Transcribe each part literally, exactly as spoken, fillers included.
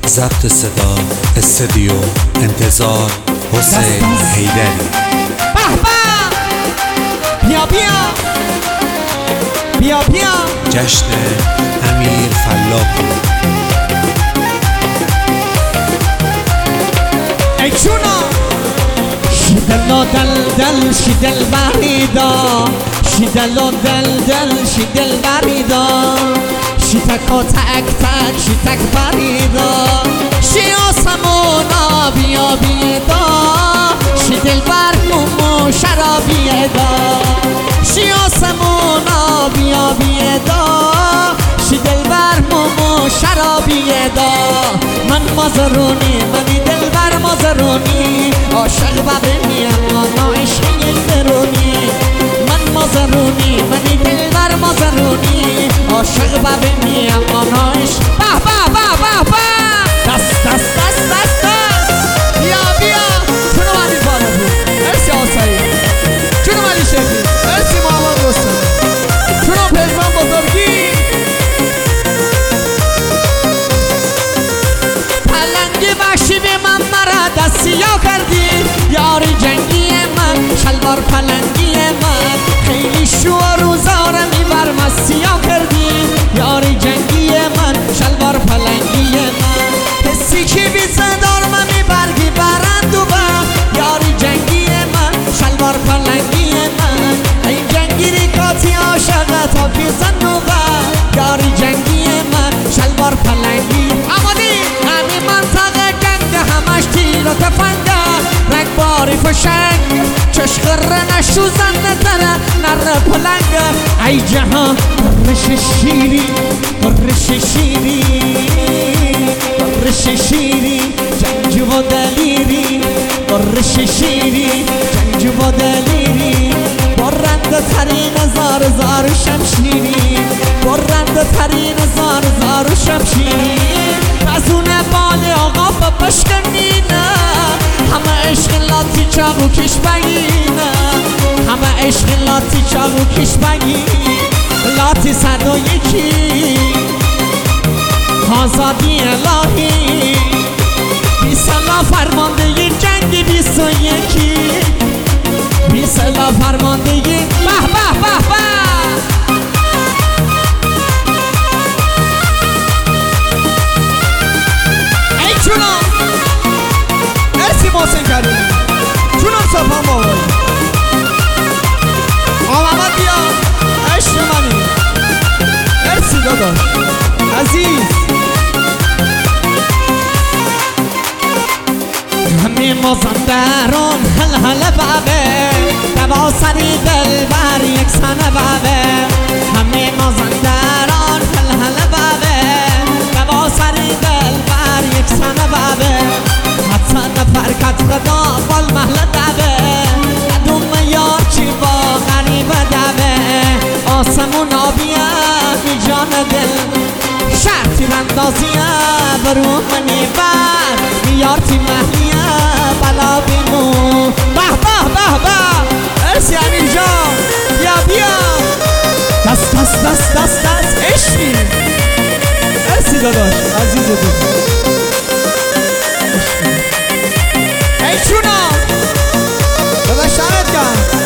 ضبط صدا استودیو انتظار حسین حیدری. به به بیا بیا بیا بیا جشن امیر فلاپور. ای چونا شی دل و دل دل شی دل بریدا، شی دل و دل دل شی دل بریدا، شی تک و تک تک شی تک بریدا، شی آسمونا بیا بیدا، شی دل بر مومو شرا بیدا، شی آسمونا بیا بیدا، شی دل بر مومو شرا بیدا. من مازرونی منی دل بر مازرونی، عاشق و بمیم آنا عشقی درونی. من مازرونی منی دل بر مازرونی، عاشق و بمیم آنا عشق. به به به به به دست دست دست دست دست بیا بیا چونو مالی بالا بود. مرسی آسایی، چونو مالی شکلی، مرسی محمد رسول، چونو پزمان بزرگی. پلنگ وحشی به من مرا دستیا کردی، یاری جنگی من شلوار پلنگی من، خیلی شور و زاره میبر مستیا کردی، یاری جنگی من شلوار پلنگی من، حسی که بی صدار من میبرگی برند و با، یاری جنگی من شلوار پلنگی من، این جنگیری کاتی عاشقت ها بیزن و با، یاری جنگی من شلوار پلنگی. امانی همین منطقه گنگ همش تیر و تفنگه، رنگ باری فشنگ چشق رنشو زنده داره نره پلنگه. ای جهان رش شیری رش شیری رش شیری جنج و دلیری، رش شیری جنج و دلیری، برنده ترین زار زار و شمشیری، برنده ترین زار زار و شمشیری. پسونه بال آقا بپشکنینه، همه عشق لاتی چاقو کش بگینه، همه عشق لاتی چاقو کش بگین. لاتی صد و یکی آزادی الهی، بی صلاح فرماندهی جنگ بیست و یکی، بی صلاح فرماندهی. به به به به ای چونم مرسی محسن کریمی، چونم سپام بابایی آمد بیا عشق منی. مرسی داداش عزیز. همه مازندران هل هل بابه، دوا سری دل بر یک سنه بابه، همه مازندران هل هل بابه، دوا سری دل بر یک سنه بابه، حتی نفر کت خدا بال محل دبه، ندوم یار چی با غریب دبه، آسمون آبیه بی جان دل، شرطی رندازیه برو منی بر، یارتی محلیه بلا بیمو. به به به به مرسی امیر جان، بیا بیا دست دست دست دست دست عشقی. مرسی داداش عزیز دل. ای چونا داداش شرط کن.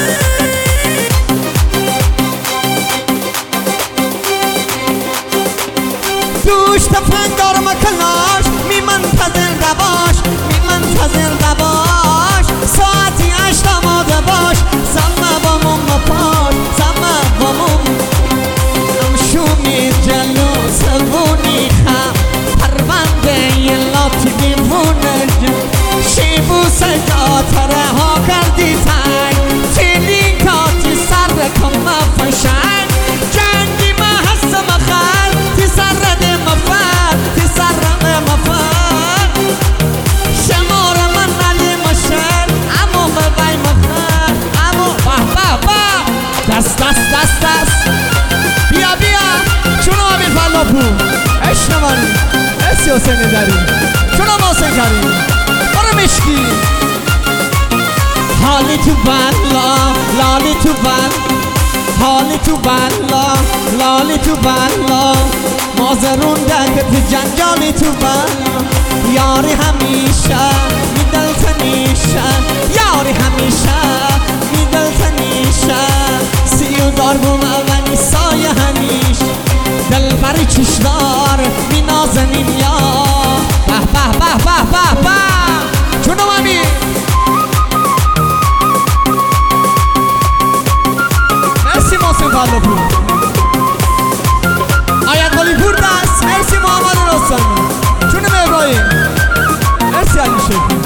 دوش تفنگدار مکلاش می منتظر دباش، می منتظر دباش، ساعتی هشت آماده باش، زمه بامون مپاش، زمه بامون نمشومی جلو سلوونی خم، پرونده یه لاتی بیمونه شیبو سجاتره ها کردی تنگ، تیلین کاتی سر کم مفشنگ، جنگی محس مخل تی سر ده مفر، تی سر مفر، شمار من علی مشر امو ببای مفر، امو به به به دست دست دست دست بیا بیا چونو امیر فلاپور عشق منی. مرسی حسین دری، چونو محسن کریمی برو مشکی. حالی تو بلا لالی تو بلا، حالی تو بلا لالی تو بلا، مازرون دکت جنجالی تو بلا، یاری همیشه میدلت نیشه یاری همیشه میدلت نیشه سیو دار بوم اونی سایه همیش دل بری چشدار می نازنین یا به به به به به به چونم امی مرسی محسن فلاپور آیت قلی پور دست مرسی محمد رستمی چونم ابراهیم مرسی علی شکر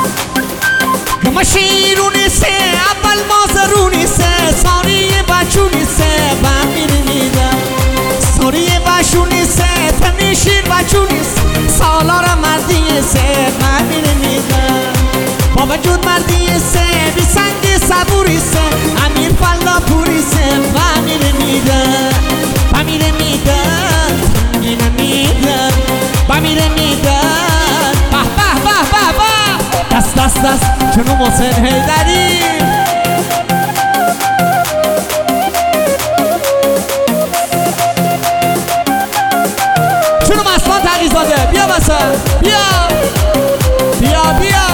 گمشیرونی سه اول مازرونی سه ساری بچونی سه بمیر میده ساری بچونی سه تنشیر بچونی سه سالار مردی سه بمیر میده با وجود مردی سه بی سنگ صبوری سه امیر فلاپوری سه بمیر میده بمیر میده تنگین میده بمیر میده به به به به به دست دست دست چونو محسن حیدری چونو مسلان تقیزاده بیا بسا بیا بیا بیا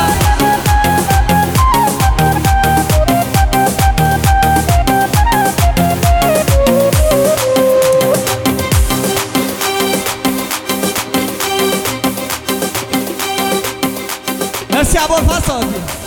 مرسی ابوالفضل